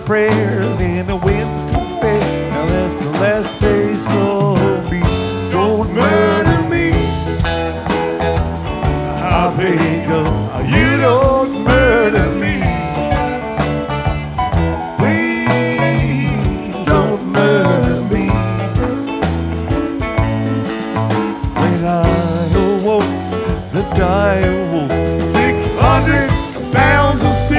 prayers and I went to bed. Now that's the last they saw me. Don't murder me. I beg you, you don't murder me. Please don't murder me. When I awoke, the diary